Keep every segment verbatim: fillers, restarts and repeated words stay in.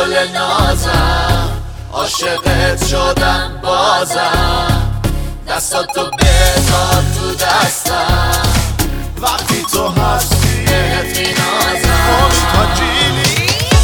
گل نازم، عاشقت شدم بازم، دستاتو بذار تو دستم، وقتی تو هستی بهت مینازم. مشتاقی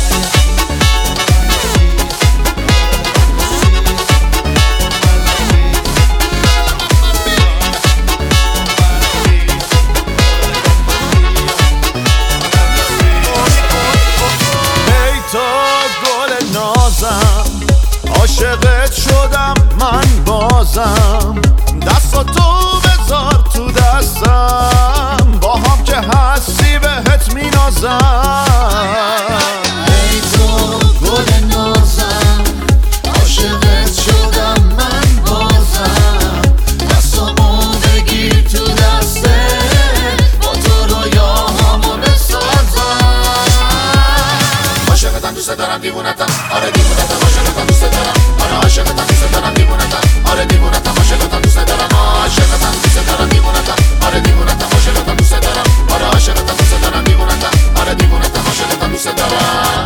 عاشقت شدم من بازم، دستاتو بذار تو دستم، با هم که هستی بهت مینازم. ای تو گل نازم، عاشقت شدم من بازم، دستامو بگیر تو دستت، با تو رویاهامو بسازم. عاشقتم دوست دارم دیوونتم، آره دیوونتم، عاشقتم دوست دارم، آره عاشقتم دوست دارم دیوونتم، آره دیوونتم، عاشقتم دوست دارم، عاشقتم دوست دارم دیوونتم، آره دیوونتم، عاشقتم دوست دارم، آره عاشقتم دوست دارم دیوونتم، آره دیوونتم، عاشقتم دوست دارم.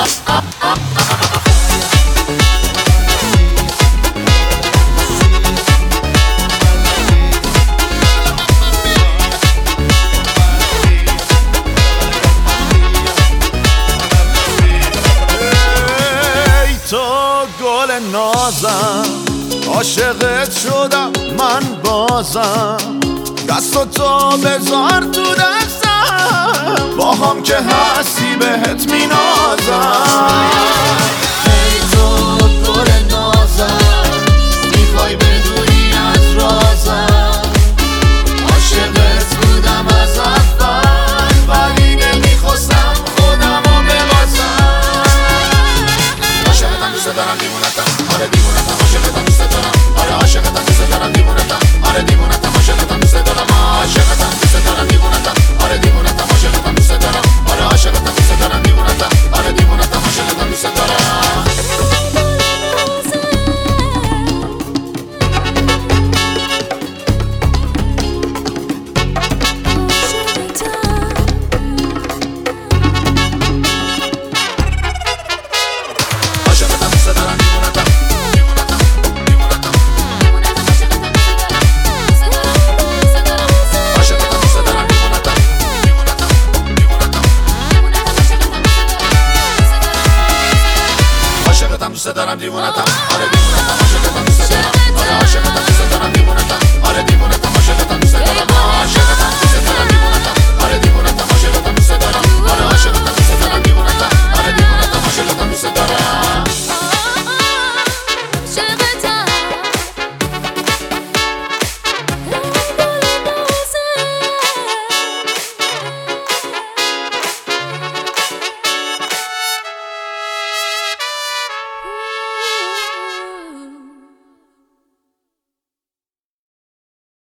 گل نازم، عاشقت شدم من بازم، دستاتو بذار تو دستم، با هم که هستی بهت مینازم. ای تو گل نازم، میخوای بدونی از رازم، عاشقت بودم از اول، ولی نمیخواستم خودمو ببازم. عاشقتم دوست دارم دیوونتم، آره دیوونتم، عاشقتم دوست دارم، آره عاشقتم دوست دارم دیوونتم، آره دیوونتم، عاشقتم دوست دارم، عاشقتم دوست دارم دیوونتم، آره دیوونتم، عاشقتم دوست دارم، آره عاشقتم دوست دارم دیوونتم، آره دیوونتم، عاشقتم دوست دارم. عاشقتم دوست دارم دیوونتم، دیوونتم، دیوونتم، عاشقتم دوست دارم دیوونتم، دیوونتم، دیوونتم، عاشقتم دوست دارم دیوونتم، آره دیوونتم، عاشقتم دوست دارم، آره عاشقتم دوست دارم دیوونتم، آره دیوونتم، عاشقتم دوست دارم.